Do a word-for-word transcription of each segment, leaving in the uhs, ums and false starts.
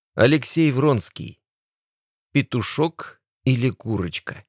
Алексей Вронский. Петушок или курочка.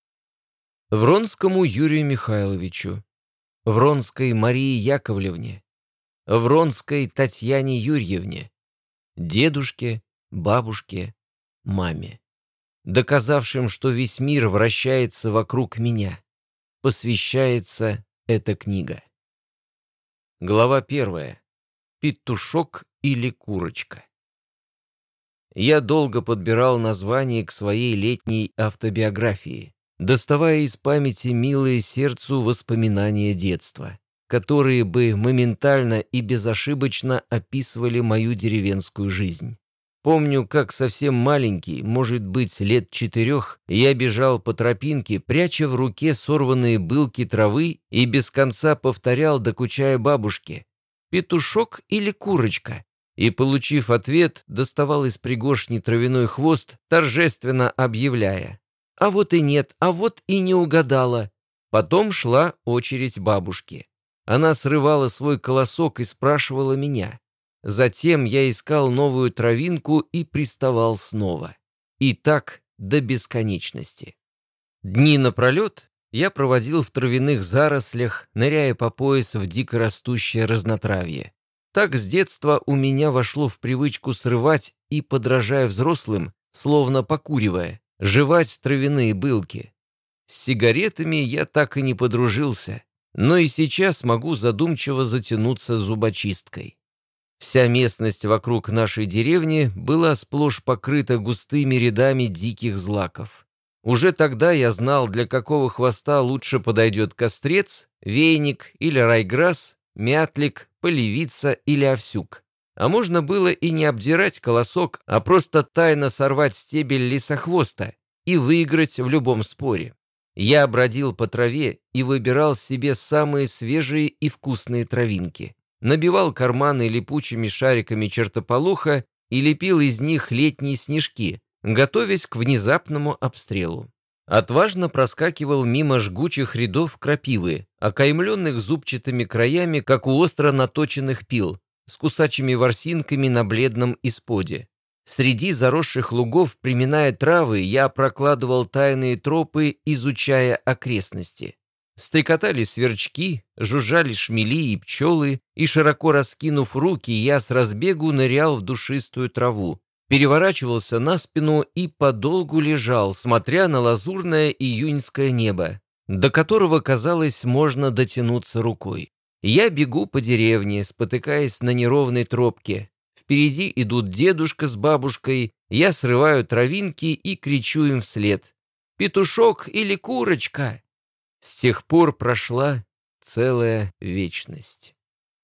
Вронскому Юрию Михайловичу, Вронской Марии Яковлевне, Вронской Татьяне Юрьевне, дедушке, бабушке, маме, доказавшим, что весь мир вращается вокруг меня, посвящается эта книга. Глава первая. Петушок или курочка. Я долго подбирал название к своей летней автобиографии, доставая из памяти милые сердцу воспоминания детства, которые бы моментально и безошибочно описывали мою деревенскую жизнь. Помню, как совсем маленький, может быть, лет четырех, я бежал по тропинке, пряча в руке сорванные былки травы и без конца повторял, докучая бабушке: «Петушок или курочка?» И, получив ответ, доставал из пригоршни травяной хвост, торжественно объявляя: «А вот и нет, а вот и не угадала». Потом шла очередь бабушки. Она срывала свой колосок и спрашивала меня. Затем я искал новую травинку и приставал снова. И так до бесконечности. Дни напролет я проводил в травяных зарослях, ныряя по пояс в дикорастущее разнотравье. Так с детства у меня вошло в привычку срывать и, подражая взрослым, словно покуривая, жевать травяные былки. С сигаретами я так и не подружился, но и сейчас могу задумчиво затянуться зубочисткой. Вся местность вокруг нашей деревни была сплошь покрыта густыми рядами диких злаков. Уже тогда я знал, для какого хвоста лучше подойдет кострец, веник или райграсс, мятлик, полевица или овсюк. А можно было и не обдирать колосок, а просто тайно сорвать стебель лисохвоста и выиграть в любом споре. Я бродил по траве и выбирал себе самые свежие и вкусные травинки. Набивал карманы липучими шариками чертополоха и лепил из них летние снежки, готовясь к внезапному обстрелу. Отважно проскакивал мимо жгучих рядов крапивы, окаймленных зубчатыми краями, как у остро наточенных пил, с кусачими ворсинками на бледном исподе. Среди заросших лугов, приминая травы, я прокладывал тайные тропы, изучая окрестности. Стрекотали сверчки, жужжали шмели и пчелы, и, широко раскинув руки, я с разбегу нырял в душистую траву, переворачивался на спину и подолгу лежал, смотря на лазурное июньское небо, до которого, казалось, можно дотянуться рукой. Я бегу по деревне, спотыкаясь на неровной тропке. Впереди идут дедушка с бабушкой, я срываю травинки и кричу им вслед: «Петушок или курочка?» С тех пор прошла целая вечность.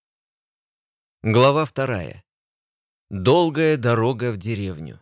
Глава вторая. Долгая дорога в деревню.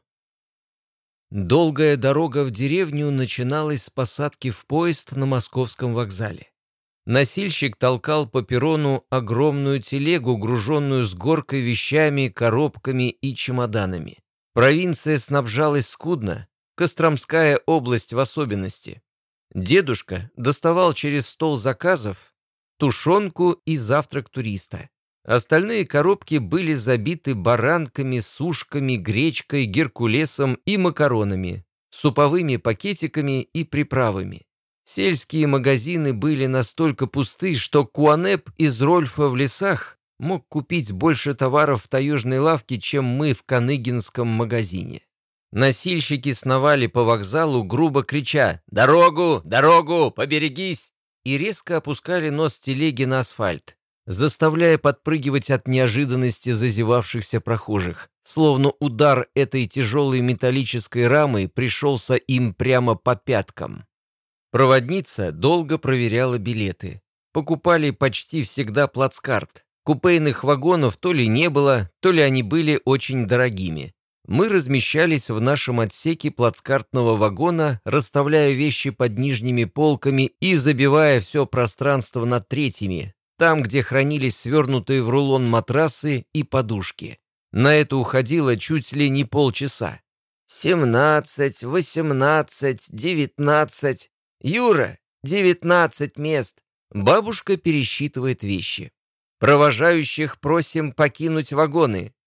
Долгая дорога в деревню начиналась с посадки в поезд на московском вокзале. Носильщик толкал по перрону огромную телегу, груженную с горкой вещами, коробками и чемоданами. Провинция снабжалась скудно, Костромская область в особенности. Дедушка доставал через стол заказов тушенку и завтрак туриста. Остальные коробки были забиты баранками, сушками, гречкой, геркулесом и макаронами, суповыми пакетиками и приправами. Сельские магазины были настолько пусты, что Куанеп из Рольфа в лесах мог купить больше товаров в таежной лавке, чем мы в Каныгинском магазине. Носильщики сновали по вокзалу, грубо крича: «Дорогу! Дорогу! Поберегись!» и резко опускали нос телеги на асфальт, заставляя подпрыгивать от неожиданности зазевавшихся прохожих, словно удар этой тяжелой металлической рамы пришелся им прямо по пяткам. Проводница долго проверяла билеты. Покупали почти всегда плацкарт. Купейных вагонов то ли не было, то ли они были очень дорогими. Мы размещались в нашем отсеке плацкартного вагона, расставляя вещи под нижними полками и забивая все пространство над третьими, там, где хранились свернутые в рулон матрасы и подушки. На это уходило чуть ли не полчаса. «Семнадцать, восемнадцать, девятнадцать. Юра, девятнадцать мест!» Бабушка пересчитывает вещи. «Провожающих просим покинуть вагоны.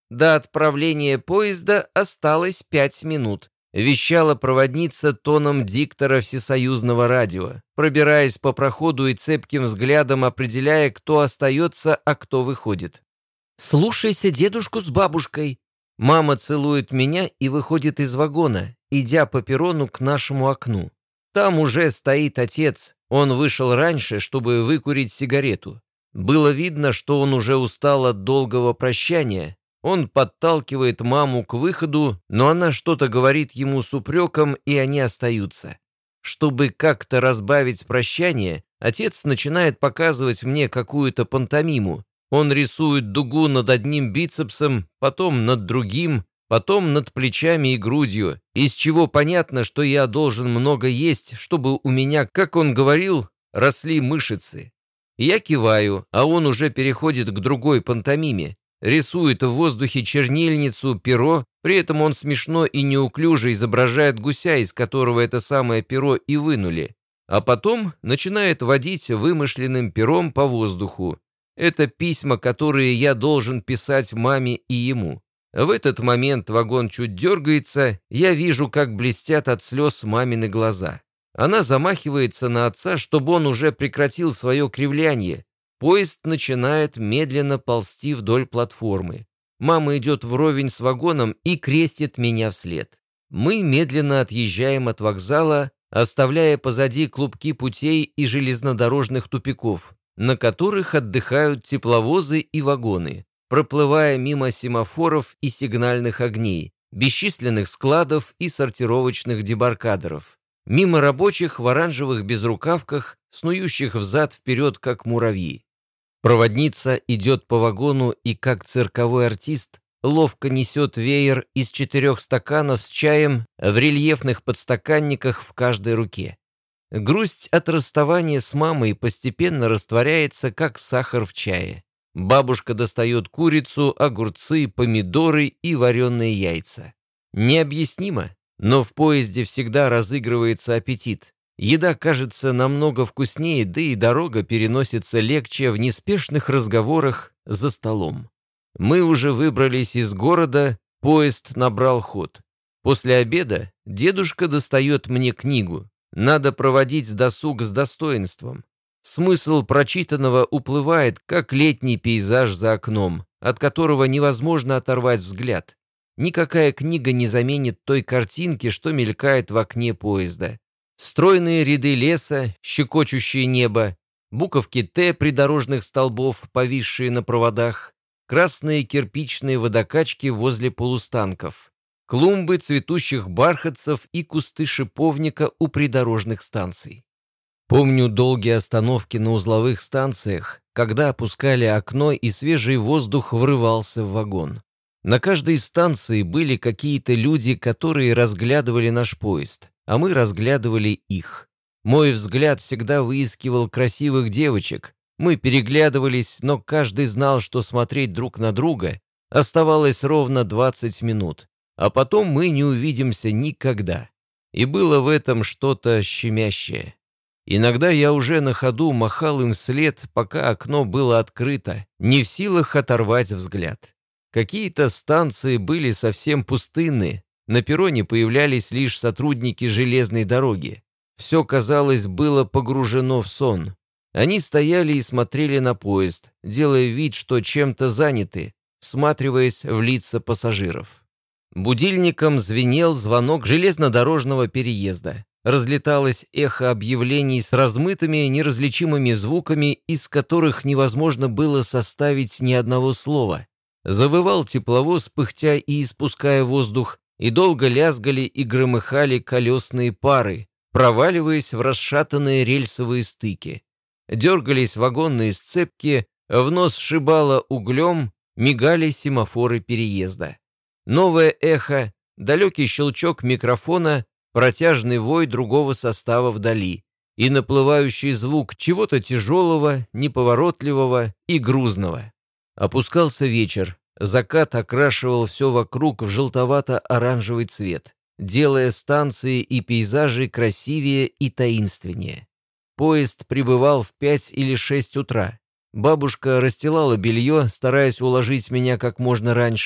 До отправления поезда осталось пять минут», вещала проводница тоном диктора всесоюзного радио, пробираясь по проходу и цепким взглядом определяя, кто остается, а кто выходит. «Слушайся дедушку с бабушкой». Мама целует меня и выходит из вагона, идя по перрону к нашему окну. Там уже стоит отец. Он вышел раньше, чтобы выкурить сигарету. Было видно, что он уже устал от долгого прощания. Он подталкивает маму к выходу, но она что-то говорит ему с упреком, и они остаются. Чтобы как-то разбавить прощание, отец начинает показывать мне какую-то пантомиму. Он рисует дугу над одним бицепсом, потом над другим, потом над плечами и грудью, из чего понятно, что я должен много есть, чтобы у меня, как он говорил, росли мышцы. Я киваю, а он уже переходит к другой пантомиме. Рисует в воздухе чернильницу, перо, при этом он смешно и неуклюже изображает гуся, из которого это самое перо и вынули. А потом начинает водить вымышленным пером по воздуху. Это письма, которые я должен писать маме и ему. В этот момент вагон чуть дергается, я вижу, как блестят от слез мамины глаза. Она замахивается на отца, чтобы он уже прекратил свое кривляние. Поезд начинает медленно ползти вдоль платформы. Мама идет вровень с вагоном и крестит меня вслед. Мы медленно отъезжаем от вокзала, оставляя позади клубки путей и железнодорожных тупиков, на которых отдыхают тепловозы и вагоны, проплывая мимо семафоров и сигнальных огней, бесчисленных складов и сортировочных дебаркадеров, мимо рабочих в оранжевых безрукавках, снующих взад-вперед, как муравьи. Проводница идет по вагону и, как цирковой артист, ловко несет веер из четырех стаканов с чаем в рельефных подстаканниках в каждой руке. Грусть от расставания с мамой постепенно растворяется, как сахар в чае. Бабушка достает курицу, огурцы, помидоры и вареные яйца. Необъяснимо, но в поезде всегда разыгрывается аппетит. Еда кажется намного вкуснее, да и дорога переносится легче в неспешных разговорах за столом. Мы уже выбрались из города, поезд набрал ход. После обеда дедушка достает мне книгу. Надо проводить досуг с достоинством. Смысл прочитанного уплывает, как летний пейзаж за окном, от которого невозможно оторвать взгляд. Никакая книга не заменит той картинки, что мелькает в окне поезда. Стройные ряды леса, щекочущее небо, буковки «Т» придорожных столбов, повисшие на проводах, красные кирпичные водокачки возле полустанков, клумбы цветущих бархатцев и кусты шиповника у придорожных станций. Помню долгие остановки на узловых станциях, когда опускали окно и свежий воздух врывался в вагон. На каждой станции были какие-то люди, которые разглядывали наш поезд, а мы разглядывали их. Мой взгляд всегда выискивал красивых девочек. Мы переглядывались, но каждый знал, что смотреть друг на друга оставалось ровно двадцать минут, а потом мы не увидимся никогда. И было в этом что-то щемящее. Иногда я уже на ходу махал им вслед, пока окно было открыто, не в силах оторвать взгляд. Какие-то станции были совсем пустынны, на перроне появлялись лишь сотрудники железной дороги. Все, казалось, было погружено в сон. Они стояли и смотрели на поезд, делая вид, что чем-то заняты, всматриваясь в лица пассажиров. Будильником звенел звонок железнодорожного переезда. Разлеталось эхо объявлений с размытыми, неразличимыми звуками, из которых невозможно было составить ни одного слова. Завывал тепловоз, пыхтя и испуская воздух, и долго лязгали и громыхали колесные пары, проваливаясь в расшатанные рельсовые стыки. Дергались вагонные сцепки, в нос сшибало углем, мигали семафоры переезда. Новое эхо, далекий щелчок микрофона, протяжный вой другого состава вдали и наплывающий звук чего-то тяжелого, неповоротливого и грузного. Опускался вечер, закат окрашивал все вокруг в желтовато-оранжевый цвет, делая станции и пейзажи красивее и таинственнее. Поезд прибывал в пять или шесть утра. Бабушка расстилала белье, стараясь уложить меня как можно раньше.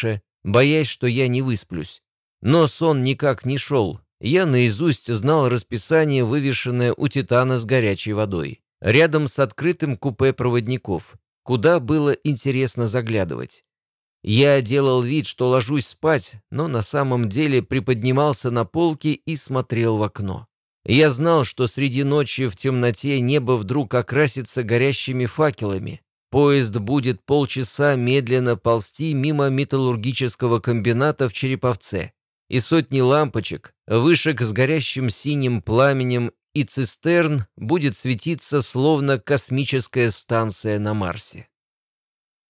боясь, что я не высплюсь. Но сон никак не шел. Я наизусть знал расписание, вывешенное у Титана с горячей водой, рядом с открытым купе проводников, куда было интересно заглядывать. Я делал вид, что ложусь спать, но на самом деле приподнимался на полке и смотрел в окно. Я знал, что среди ночи в темноте небо вдруг окрасится горящими факелами. Поезд будет полчаса медленно ползти мимо металлургического комбината в Череповце, и сотни лампочек, вышек с горящим синим пламенем и цистерн будет светиться, словно космическая станция на Марсе.